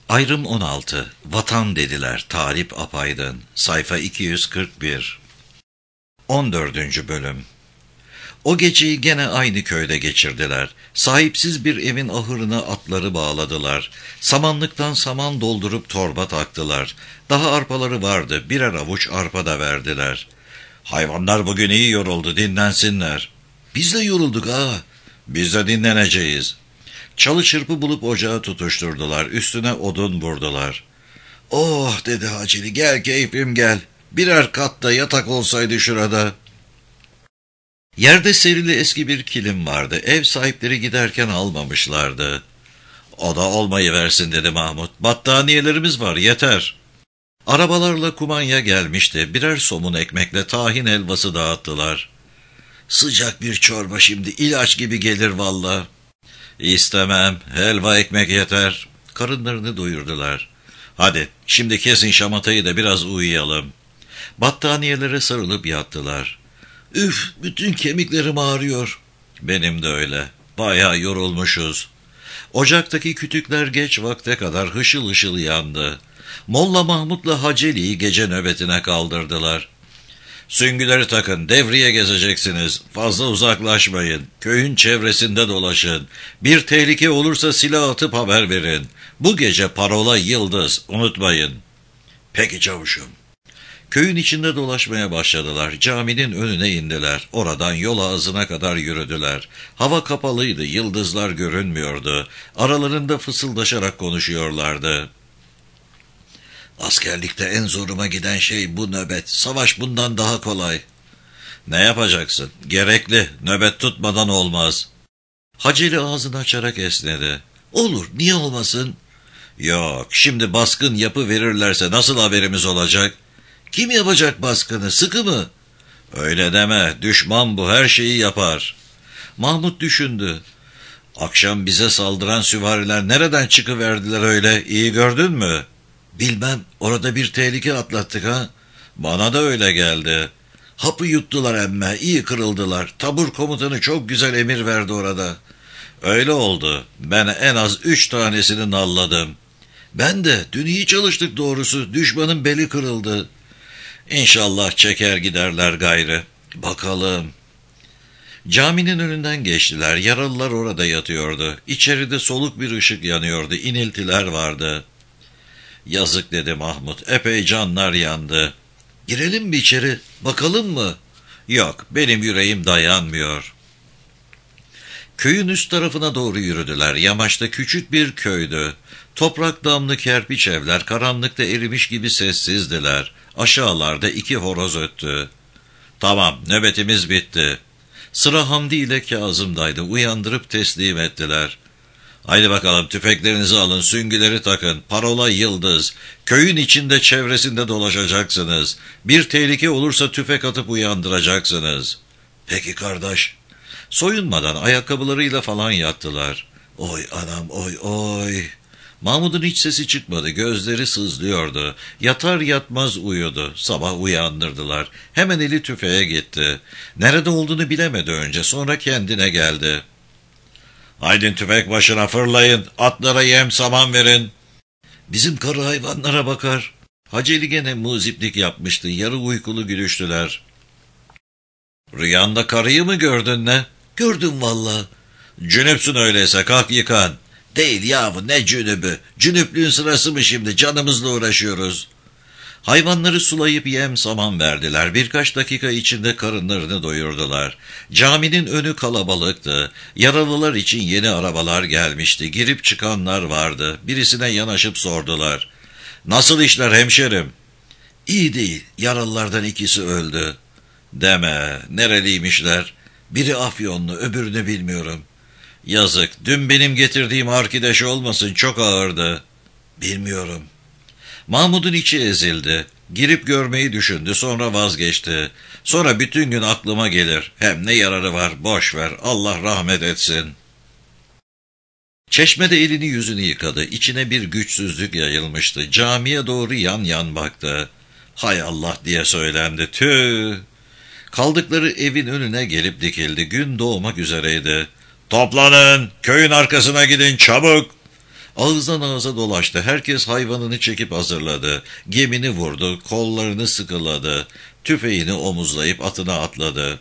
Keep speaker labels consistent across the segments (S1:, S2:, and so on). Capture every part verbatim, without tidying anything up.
S1: Ayrım on altı. Vatan dediler Talip Apaydın. Sayfa iki yüz kırk bir. on dördüncü bölüm. O geceyi gene aynı köyde geçirdiler. Sahipsiz bir evin ahırına atları bağladılar. Samanlıktan saman doldurup torba taktılar. Daha arpaları vardı, birer avuç arpa da verdiler. Hayvanlar bugün iyi yoruldu, dinlensinler. Biz de yorulduk ha. Biz de dinleneceğiz. Çalı çırpı bulup ocağı tutuşturdular, üstüne odun vurdular. Oh dedi Haceli, gel keyfim gel. Birer katta yatak olsaydı şurada. Yerde serili eski bir kilim vardı. Ev sahipleri giderken almamışlardı. O da olmayı versin dedi Mahmut. Battaniyelerimiz var, yeter. Arabalarla kumanya gelmişti. Birer somun ekmekle tahin helvası dağıttılar. Sıcak bir çorba şimdi, ilaç gibi gelir valla. İstemem, helva ekmek yeter. Karınlarını doyurdular. Hadi şimdi kesin şamatayı da biraz uyuyalım. Battaniyelere sarılıp yattılar. Üf, bütün kemiklerim ağrıyor. Benim de öyle. Bayağı yorulmuşuz. Ocaktaki kütükler geç vakte kadar hışıl hışıl yandı. Molla Mahmut'la Haceli'yi gece nöbetine kaldırdılar. Süngüleri takın, devriye gezeceksiniz. Fazla uzaklaşmayın. Köyün çevresinde dolaşın. Bir tehlike olursa silah atıp haber verin. Bu gece parola Yıldız, unutmayın. Peki çavuşum. Köyün içinde dolaşmaya başladılar. Caminin önüne indiler. Oradan yol ağzına kadar yürüdüler. Hava kapalıydı, yıldızlar görünmüyordu. Aralarında fısıldaşarak konuşuyorlardı. Askerlikte en zoruma giden şey bu nöbet. Savaş bundan daha kolay. Ne yapacaksın? Gerekli. Nöbet tutmadan olmaz. Haceli ağzını açarak esnedi. Olur, niye olmasın? Yok, şimdi baskın yapı verirlerse nasıl haberimiz olacak? Kim yapacak baskını? Sıkı mı? Öyle deme. Düşman bu, her şeyi yapar. Mahmut düşündü. Akşam bize saldıran süvariler nereden çıkıverdiler öyle? İyi gördün mü? Bilmem. Orada bir tehlike atlattık ha. Bana da öyle geldi. Hapı yuttular emme. İyi kırıldılar. Tabur komutanı çok güzel emir verdi orada. Öyle oldu. Ben en az üç tanesini nalladım. Ben de. Dün iyi çalıştık doğrusu. Düşmanın beli kırıldı. İnşallah çeker giderler gayrı. Bakalım. Caminin önünden geçtiler. Yaralılar orada yatıyordu. İçeride soluk bir ışık yanıyordu. İniltiler vardı. Yazık dedi Mahmut. Epey canlar yandı. Girelim mi içeri? Bakalım mı? Yok, benim yüreğim dayanmıyor. Köyün üst tarafına doğru yürüdüler. Yamaçta küçük bir köydü. Toprak damlı kerpiç evler karanlıkta erimiş gibi sessizdiler. Aşağılarda iki horoz öttü. Tamam, nöbetimiz bitti. Sıra Hamdi ile Kazım'daydı. Uyandırıp teslim ettiler. Haydi bakalım, tüfeklerinizi alın, süngüleri takın. Parola Yıldız. Köyün içinde çevresinde dolaşacaksınız. Bir tehlike olursa tüfek atıp uyandıracaksınız. Peki kardeş. Soyunmadan ayakkabılarıyla falan yattılar. Oy anam, oy oy. Mahmud'un hiç sesi çıkmadı, gözleri sızlıyordu. Yatar yatmaz uyudu. Sabah uyandırdılar. Hemen eli tüfeğe gitti. Nerede olduğunu bilemedi önce, sonra kendine geldi. Haydin tüfek başına fırlayın, atlara yem saman verin. Bizim karı hayvanlara bakar. Haceli gene muziplik yapmıştı, yarı uykulu gülüştüler. Rüyanda karıyı mı gördün ne? Gördüm valla. Cünüpsün öyleyse, kalk yıkan. Değil yahu, ne cünübü? Cünüplüğün sırası mı şimdi? Canımızla uğraşıyoruz. Hayvanları sulayıp yem saman verdiler. Birkaç dakika içinde karınlarını doyurdular. Caminin önü kalabalıktı. Yaralılar için yeni arabalar gelmişti. Girip çıkanlar vardı. Birisine yanaşıp sordular. Nasıl işler hemşerim? İyi değil. Yaralılardan ikisi öldü. Deme. Nereliymişler? Biri Afyonlu, öbürünü bilmiyorum. Yazık. Dün benim getirdiğim arkadaş olmasın, çok ağırdı. Bilmiyorum. Mahmud'un içi ezildi. Girip görmeyi düşündü, sonra vazgeçti. Sonra bütün gün aklıma gelir. Hem ne yararı var, boş ver, Allah rahmet etsin. Çeşmede elini yüzünü yıkadı. İçine bir güçsüzlük yayılmıştı. Camiye doğru yan yan baktı. Hay Allah diye söylendi. Tüh! Kaldıkları evin önüne gelip dikildi. Gün doğmak üzereydi. Toplanın, köyün arkasına gidin çabuk. Ağızdan ağza dolaştı. Herkes hayvanını çekip hazırladı. Gemini vurdu, kollarını sıkıladı. Tüfeğini omuzlayıp atına atladı.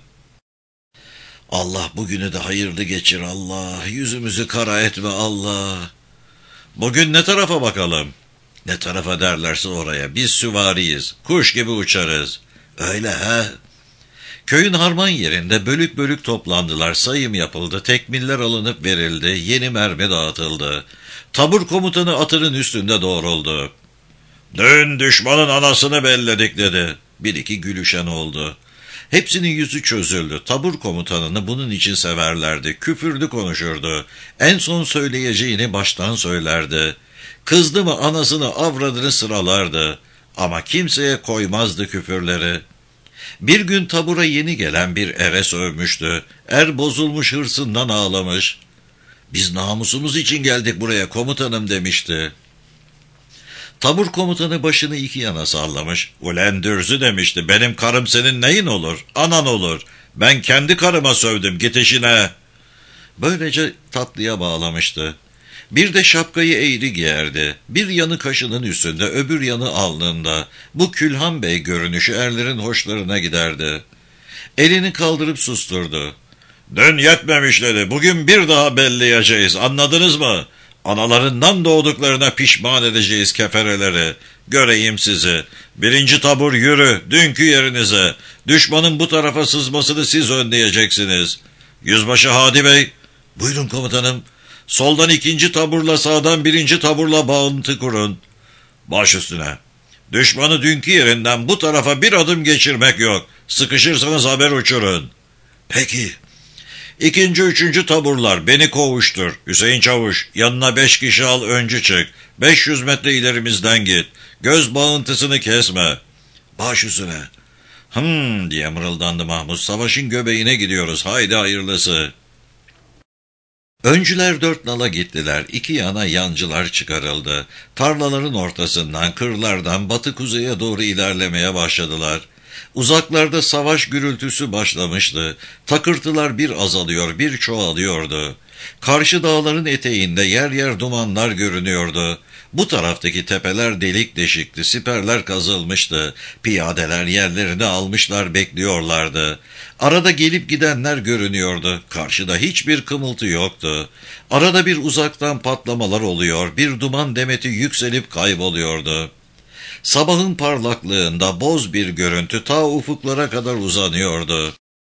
S1: Allah bugünü de hayırlı geçir Allah. Yüzümüzü kara etme Allah. Bugün ne tarafa bakalım? Ne tarafa derlerse oraya. Biz süvariyiz. Kuş gibi uçarız. Öyle he. Köyün harman yerinde bölük bölük toplandılar. Sayım yapıldı. Tekmiller alınıp verildi. Yeni mermi dağıtıldı. Tabur komutanı atının üstünde doğruldu. Dün düşmanın anasını belledik dedi. Bir iki gülüşen oldu. Hepsinin yüzü çözüldü. Tabur komutanını bunun için severlerdi. Küfürlü konuşurdu. En son söyleyeceğini baştan söylerdi. Kızdı mı anasını avradını sıralardı. Ama kimseye koymazdı küfürleri. Bir gün tabura yeni gelen bir ere sövmüştü. Er bozulmuş, hırsından ağlamış. Biz namusumuz için geldik buraya komutanım demişti. Tabur komutanı başını iki yana sallamış. Ulen dürzü demişti. Benim karım senin neyin olur? Anan olur. Ben kendi karıma sövdüm, git işine. Böylece tatlıya bağlamıştı. Bir de şapkayı eğri giyerdi. Bir yanı kaşının üstünde, öbür yanı alnında. Bu Külhan Bey görünüşü erlerin hoşlarına giderdi. Elini kaldırıp susturdu. Dün yetmemiş dedi. Bugün bir daha belleyeceğiz. Anladınız mı? Analarından doğduklarına pişman edeceğiz kefereleri. Göreyim sizi. Birinci tabur yürü, dünkü yerinize. Düşmanın bu tarafa sızmasını siz önleyeceksiniz. Yüzbaşı Hadi Bey. Buyurun komutanım. Soldan ikinci taburla, sağdan birinci taburla bağıntı kurun. Baş üstüne. Düşmanı dünkü yerinden bu tarafa bir adım geçirmek yok. Sıkışırsanız haber uçurun. Peki. İkinci, üçüncü taburlar beni kovuştur. Hüseyin Çavuş, yanına beş kişi al, öncü çık. Beş yüz metre ilerimizden git. Göz bağıntısını kesme. Baş üstüne. Hımm diye mırıldandı Mahmut. Savaşın göbeğine gidiyoruz. Haydi hayırlısı. Öncüler dört nala gittiler. İki yana yancılar çıkarıldı. Tarlaların ortasından, kırlardan batı kuzeye doğru ilerlemeye başladılar. Uzaklarda savaş gürültüsü başlamıştı. Takırtılar bir azalıyor, bir çoğalıyordu. Karşı dağların eteğinde yer yer dumanlar görünüyordu. Bu taraftaki tepeler delik deşikti, siperler kazılmıştı. Piyadeler yerlerini almışlar, bekliyorlardı. Arada gelip gidenler görünüyordu. Karşıda hiçbir kımıltı yoktu. Arada bir uzaktan patlamalar oluyor, bir duman demeti yükselip kayboluyordu. Sabahın parlaklığında boz bir görüntü ta ufuklara kadar uzanıyordu.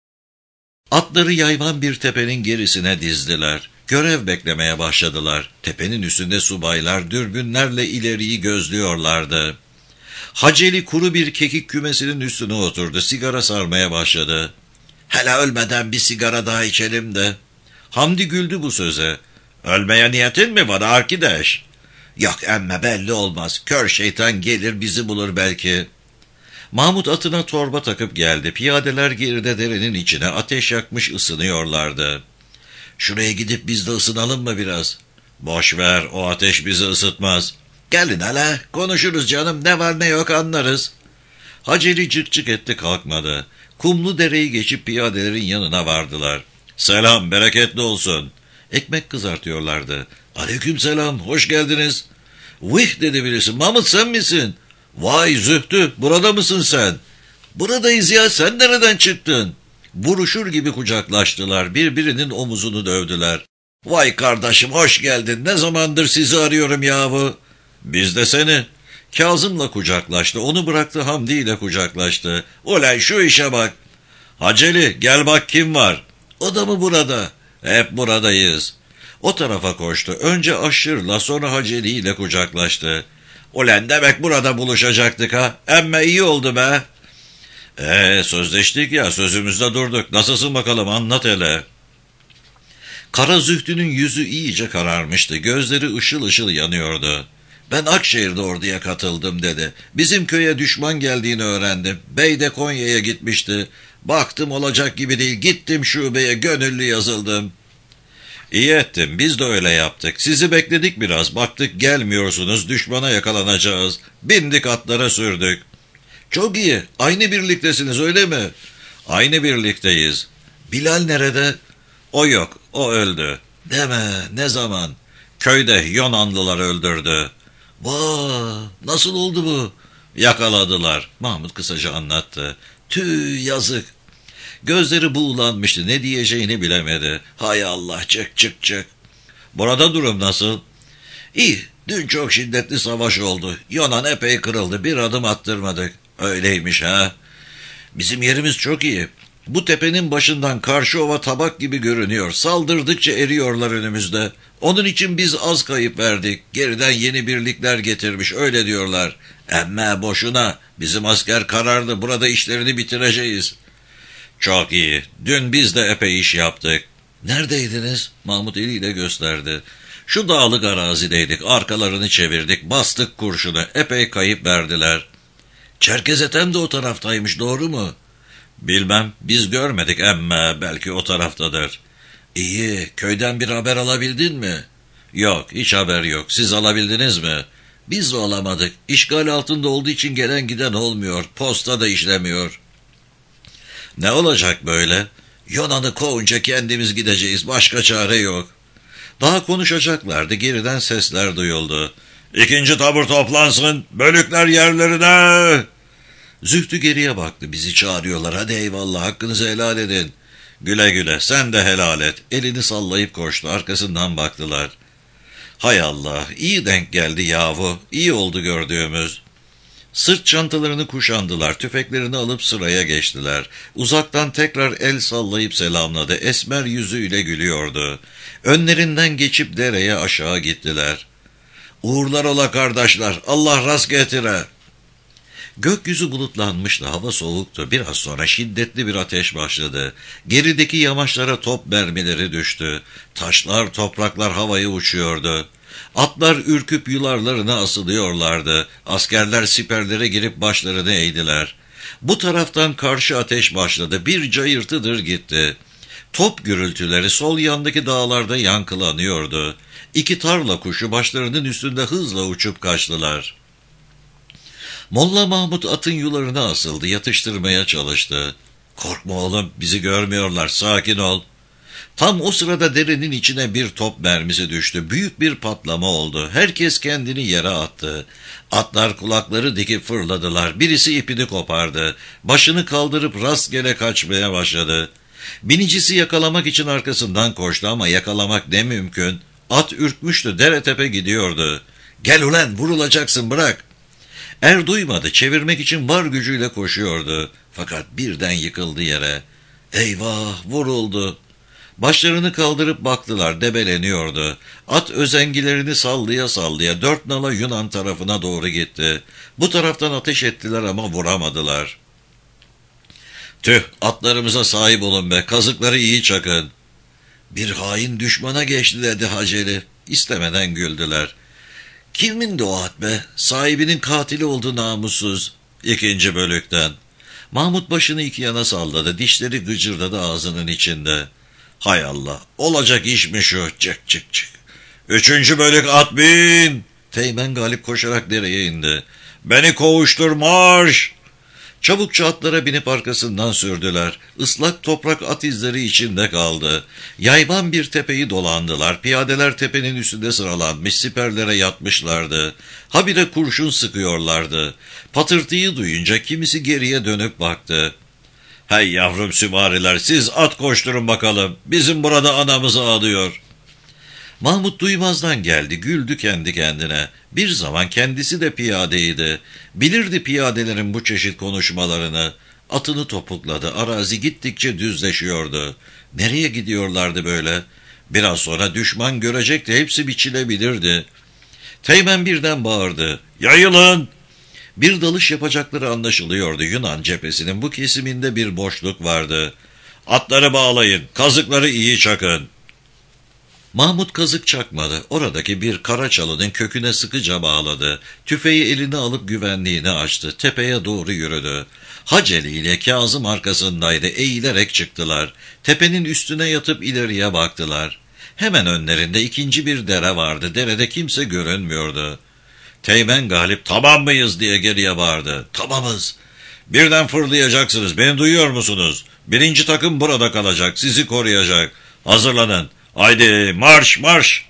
S1: Atları yayvan bir tepenin gerisine dizdiler. Görev beklemeye başladılar. Tepenin üstünde subaylar dürbünlerle ileriyi gözlüyorlardı. Haceli kuru bir kekik kümesinin üstüne oturdu. Sigara sarmaya başladı. Hele ölmeden bir sigara daha içelim de. Hamdi güldü bu söze. Ölmeye niyetin mi var arkadaş? Yok emme belli olmaz. Kör şeytan gelir bizi bulur belki. Mahmut atına torba takıp geldi. Piyadeler geride derenin içine ateş yakmış ısınıyorlardı. Şuraya gidip biz de ısınalım mı biraz? Boş ver, o ateş bizi ısıtmaz. Gelin hele, konuşuruz canım, ne var ne yok anlarız. Haceli cık cık etti, kalkmadı. Kumlu dereyi geçip piyadelerin yanına vardılar. Selam, bereketli olsun. Ekmek kızartıyorlardı. Aleyküm selam, hoş geldiniz. Vih dedi birisi, Mahmut sen misin? Vay Zühtü, burada mısın sen? Buradayız ya, sen nereden çıktın? Buruşur gibi kucaklaştılar, birbirinin omuzunu dövdüler. Vay kardeşim, hoş geldin, ne zamandır sizi arıyorum yahu. Biz de seni. Kazım'la kucaklaştı, onu bıraktı, Hamdi ile kucaklaştı. Ulan şu işe bak. Haceli, gel bak kim var. O da mı burada? Hep buradayız. O tarafa koştu, önce Aşır'la sonra Haceli ile kucaklaştı. Ulan demek burada buluşacaktık ha, emme iyi oldu be. Ee sözleştik ya, sözümüzde durduk. Nasılsın bakalım, anlat hele. Kara Zühtü'nün yüzü iyice kararmıştı. Gözleri ışıl ışıl yanıyordu. Ben Akşehir'de orduya katıldım dedi. Bizim köye düşman geldiğini öğrendim. Bey de Konya'ya gitmişti. Baktım olacak gibi değil. Gittim şubeye, gönüllü yazıldım. İyi ettim, biz de öyle yaptık. Sizi bekledik biraz. Baktık gelmiyorsunuz, düşmana yakalanacağız. Bindik atlara sürdük. Çok iyi. Aynı birliktesiniz öyle mi? Aynı birlikteyiz. Bilal nerede? O yok. O öldü. Deme. Ne zaman? Köyde Yunanlılar öldürdü. Vaa, nasıl oldu bu? Yakaladılar. Mahmut kısaca anlattı. Tüh, yazık. Gözleri buğulanmıştı, ne diyeceğini bilemedi. Hay Allah, çık çık çık. Burada durum nasıl? İyi, dün çok şiddetli savaş oldu. Yunan epey kırıldı, bir adım attırmadık. Öyleymiş ha. Bizim yerimiz çok iyi. Bu tepenin başından karşı ova tabak gibi görünüyor. Saldırdıkça eriyorlar önümüzde. Onun için biz az kayıp verdik. Geriden yeni birlikler getirmiş, öyle diyorlar. Emme boşuna, bizim asker karardı, burada işlerini bitireceğiz. Çok iyi, dün biz de epey iş yaptık. Neredeydiniz? Mahmut eliyle gösterdi. Şu dağlık arazideydik, arkalarını çevirdik, bastık kurşunu, epey kayıp verdiler. Çerkez Ethem de o taraftaymış, doğru mu? Bilmem, biz görmedik emme, belki o taraftadır. İyi, köyden bir haber alabildin mi? Yok, hiç haber yok. Siz alabildiniz mi? Biz de alamadık. İşgal altında olduğu için gelen giden olmuyor. Posta da işlemiyor. Ne olacak böyle? Yunan'ı kovunca kendimiz gideceğiz. Başka çare yok. Daha konuşacaklardı. Geriden sesler duyuldu. İkinci tabur toplansın. Bölükler yerlerine. Zühtü geriye baktı. Bizi çağırıyorlar. Hadi eyvallah, hakkınızı helal edin. Güle güle, sen de helal et. Elini sallayıp koştu. Arkasından baktılar. Hay Allah, iyi denk geldi yahu. İyi oldu gördüğümüz. Sırt çantalarını kuşandılar. Tüfeklerini alıp sıraya geçtiler. Uzaktan tekrar el sallayıp selamladı. Esmer yüzüyle gülüyordu. Önlerinden geçip dereye aşağı gittiler. Uğurlar ola kardeşler. Allah rast getire. Gökyüzü bulutlanmıştı, hava soğuktu. Biraz sonra şiddetli bir ateş başladı. Gerideki yamaçlara top mermileri düştü. Taşlar, topraklar havaya uçuyordu. Atlar ürküp yularlarına asılıyorlardı. Askerler siperlere girip başlarını eğdiler. Bu taraftan karşı ateş başladı. Bir cayırtıdır gitti. Top gürültüleri sol yandaki dağlarda yankılanıyordu. İki tarla kuşu başlarının üstünde hızla uçup kaçtılar. Molla Mahmut atın yularına asıldı, yatıştırmaya çalıştı. Korkma oğlum, bizi görmüyorlar, sakin ol. Tam o sırada derenin içine bir top mermisi düştü. Büyük bir patlama oldu. Herkes kendini yere attı. Atlar kulakları dikip fırladılar. Birisi ipini kopardı. Başını kaldırıp rastgele kaçmaya başladı. Binicisi yakalamak için arkasından koştu ama yakalamak ne mümkün. At ürkmüştü, dere tepe gidiyordu. Gel ulan, vurulacaksın, bırak. Er duymadı, çevirmek için var gücüyle koşuyordu. Fakat birden yıkıldı yere. Eyvah, vuruldu. Başlarını kaldırıp baktılar, debeleniyordu. At özengilerini sallaya sallaya dört nala Yunan tarafına doğru gitti. Bu taraftan ateş ettiler ama vuramadılar. Tüh, atlarımıza sahip olun be, kazıkları iyi çakın. Bir hain düşmana geçti dedi Haceli. İstemeden güldüler. Kimin de o at be? Sahibinin katili oldu namussuz. İkinci bölükten. Mahmut başını iki yana salladı. Dişleri gıcırdadı ağzının içinde. Hay Allah, olacak iş mi şu? Çık çık çık. Üçüncü bölük at bin. Teğmen Galip koşarak dereye indi. Beni kovuştur, marş. Çabukça atlara binip arkasından sürdüler. Islak toprak at izleri içinde kaldı. Yayvan bir tepeyi dolandılar. Piyadeler tepenin üstünde sıralanmış, siperlere yatmışlardı. Habire kurşun sıkıyorlardı. Patırtıyı duyunca kimisi geriye dönüp baktı. Hey yavrum sümariler, siz at koşturun bakalım. Bizim burada anamız ağlıyor. Mahmut duymazdan geldi, güldü kendi kendine. Bir zaman kendisi de piyadeydi. Bilirdi piyadelerin bu çeşit konuşmalarını. Atını topukladı, arazi gittikçe düzleşiyordu. Nereye gidiyorlardı böyle? Biraz sonra düşman görecekti, hepsi biçilebilirdi. Teğmen birden bağırdı. Yayılın! Bir dalış yapacakları anlaşılıyordu. Yunan cephesinin bu kesiminde bir boşluk vardı. Atları bağlayın, kazıkları iyi çakın. Mahmut kazık çakmadı. Oradaki bir kara çalının köküne sıkıca bağladı. Tüfeği eline alıp güvenliğini açtı. Tepeye doğru yürüdü. Haceli ile Kazım arkasındaydı. Eğilerek çıktılar. Tepenin üstüne yatıp ileriye baktılar. Hemen önlerinde ikinci bir dere vardı. Derede kimse görünmüyordu. Teğmen Galip, tamam mıyız diye geriye bağırdı. Tamamız. Birden fırlayacaksınız. Beni duyuyor musunuz? Birinci takım burada kalacak. Sizi koruyacak. Hazırlanın. Haydi marş marş.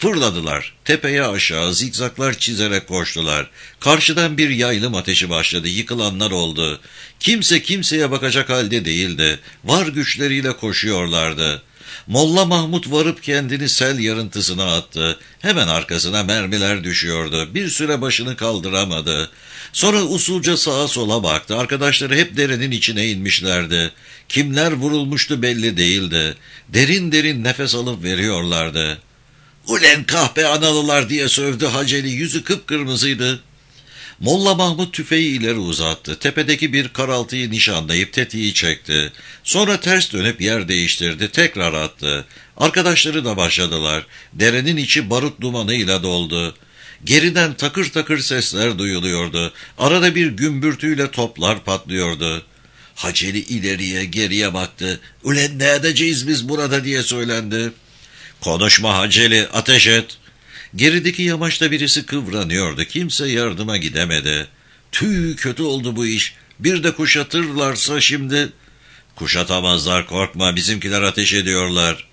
S1: Fırladılar. Tepeye aşağı zikzaklar çizerek koştular. Karşıdan bir yaylım ateşi başladı. Yıkılanlar oldu. Kimse kimseye bakacak halde değildi. Var güçleriyle koşuyorlardı. Molla Mahmud varıp kendini sel yarıntısına attı. Hemen arkasına mermiler düşüyordu. Bir süre başını kaldıramadı. Sonra usulca sağa sola baktı. Arkadaşları hep derenin içine inmişlerdi. Kimler vurulmuştu belli değildi. Derin derin nefes alıp veriyorlardı. "Ulen kahpe analılar!" diye sövdü Haceli. Yüzü kıpkırmızıydı. Molla Mahmud tüfeği ileri uzattı. Tepedeki bir karaltıyı nişanlayıp tetiği çekti. Sonra ters dönüp yer değiştirdi. Tekrar attı. Arkadaşları da başladılar. Derenin içi barut dumanıyla doldu. Geriden takır takır sesler duyuluyordu. Arada bir gümbürtüyle toplar patlıyordu. Haceli ileriye geriye baktı. "Ulen ne edeceğiz biz burada?" diye söylendi. "Konuşma Haceli, ateş et." Gerideki yamaçta birisi kıvranıyordu. Kimse yardıma gidemedi. Tüh, kötü oldu bu iş. Bir de kuşatırlarsa şimdi... "Kuşatamazlar, korkma, bizimkiler ateş ediyorlar."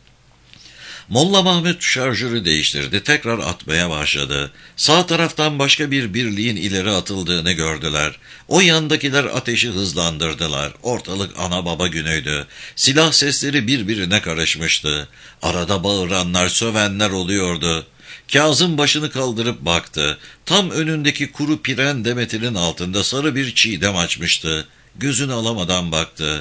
S1: Molla Mahmud şarjörü değiştirdi. Tekrar atmaya başladı. Sağ taraftan başka bir birliğin ileri atıldığını gördüler. O yandakiler ateşi hızlandırdılar. Ortalık ana baba günüydü. Silah sesleri birbirine karışmıştı. Arada bağıranlar, sövenler oluyordu. Kazım başını kaldırıp baktı. Tam önündeki kuru piren demetinin altında sarı bir çiğdem açmıştı. Gözünü alamadan baktı.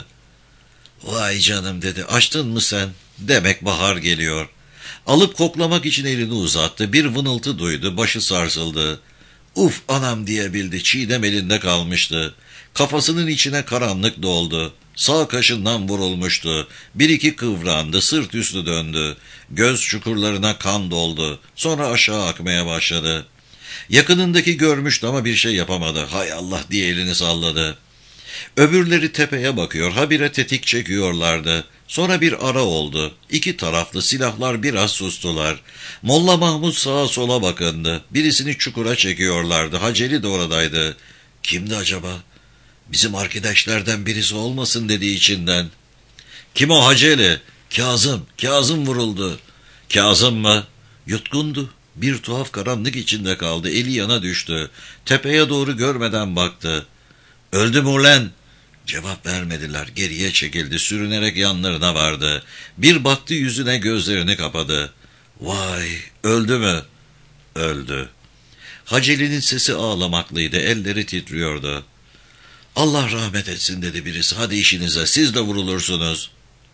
S1: "Vay canım," dedi. "Açtın mı sen? Demek bahar geliyor." Alıp koklamak için elini uzattı. Bir vınıltı duydu. Başı sarsıldı. "Uf anam," diyebildi. Çiğdem elinde kalmıştı. Kafasının içine karanlık doldu. Sağ kaşından vurulmuştu. Bir iki kıvrandı. Sırt üstü döndü. Göz çukurlarına kan doldu. Sonra aşağı akmaya başladı. Yakınındaki görmüştü ama bir şey yapamadı. "Hay Allah," diye elini salladı. Öbürleri tepeye bakıyor, habire tetik çekiyorlardı. Sonra bir ara oldu. İki taraflı silahlar biraz sustular. Molla Mahmud sağa sola bakındı. Birisini çukura çekiyorlardı. Haceli de oradaydı. "Kimdi acaba?" "Bizim arkadaşlardan birisi olmasın," dedi içinden. "Kim o Haceli?" "Kazım, Kazım vuruldu." "Kazım mı?" Yutkundu. Bir tuhaf karanlık içinde kaldı. Eli yana düştü. Tepeye doğru görmeden baktı. "Öldü mü ulen?" Cevap vermediler. Geriye çekildi. Sürünerek yanlarına vardı. Bir baktı yüzüne, gözlerini kapadı. "Vay, öldü mü?" "Öldü." Haceli'nin sesi ağlamaklıydı. Elleri titriyordu. "Allah rahmet etsin," dedi birisi. "Hadi işinize, siz de vurulursunuz."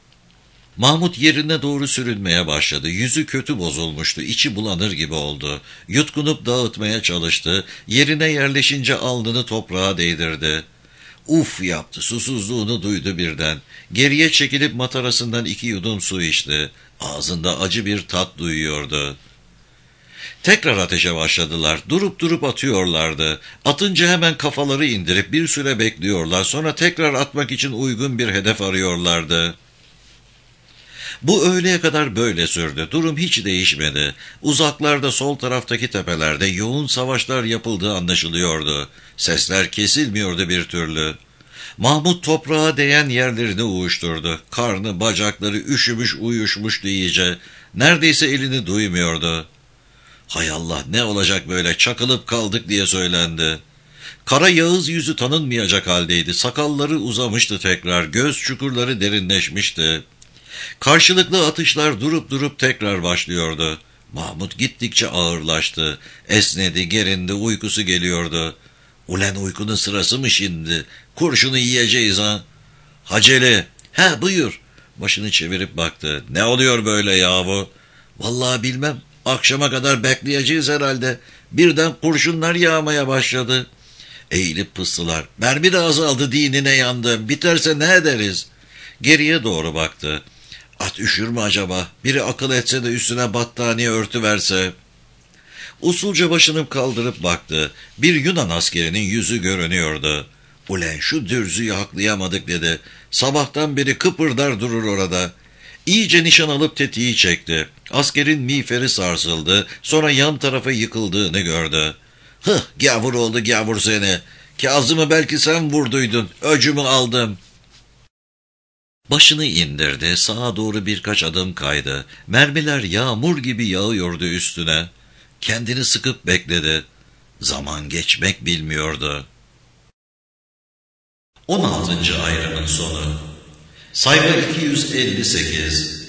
S1: Mahmud yerine doğru sürünmeye başladı. Yüzü kötü bozulmuştu. İçi bulanır gibi oldu. Yutkunup dağıtmaya çalıştı. Yerine yerleşince alnını toprağa değdirdi. Uf yaptı. Susuzluğunu duydu birden. Geriye çekilip matarasından iki yudum su içti. Ağzında acı bir tat duyuyordu. Tekrar ateşe başladılar. Durup durup atıyorlardı. Atınca hemen kafaları indirip bir süre bekliyorlar. Sonra tekrar atmak için uygun bir hedef arıyorlardı. Bu öğleye kadar böyle sürdü. Durum hiç değişmedi. Uzaklarda sol taraftaki tepelerde yoğun savaşlar yapıldığı anlaşılıyordu. Sesler kesilmiyordu bir türlü. Mahmud toprağa değen yerlerini uğuşturdu. Karnı, bacakları üşümüş uyuşmuştu iyice. Neredeyse elini duymuyordu. "Hay Allah, ne olacak böyle, çakılıp kaldık," diye söylendi. Kara Yağız yüzü tanınmayacak haldeydi. Sakalları uzamıştı tekrar. Göz çukurları derinleşmişti. Karşılıklı atışlar durup durup tekrar başlıyordu. Mahmud gittikçe ağırlaştı. Esnedi, gerindi, uykusu geliyordu. "Ulen uykunun sırası mı şimdi? Kurşunu yiyeceğiz ha?" "Haceli." "He, buyur." Başını çevirip baktı. "Ne oluyor böyle yahu?" "Vallahi bilmem. Akşama kadar bekleyeceğiz herhalde. Birden kurşunlar yağmaya başladı." Eğilip pıstılar. "Mermi de azaldı, dinine yandım. Biterse ne ederiz?" Geriye doğru baktı. "At üşür mü acaba? Biri akıl etse de üstüne battaniye örtü verse." Usulca başını kaldırıp baktı. Bir Yunan askerinin yüzü görünüyordu. "Ulen şu dürzüyü haklayamadık," dedi. "Sabahtan beri kıpırdar durur orada." İyice nişan alıp tetiği çekti. Askerin miğferi sarsıldı. Sonra yan tarafa yıkıldığını gördü. "Hıh, gavur oldu gavur seni. Kazım'ı belki sen vurduydun. Öcümü aldım." Başını indirdi, sağa doğru birkaç adım kaydı. Mermiler yağmur gibi yağıyordu üstüne. Kendini sıkıp bekledi. Zaman geçmek bilmiyordu. on altıncı ayrımın sonu. Sayfa iki yüz elli sekiz.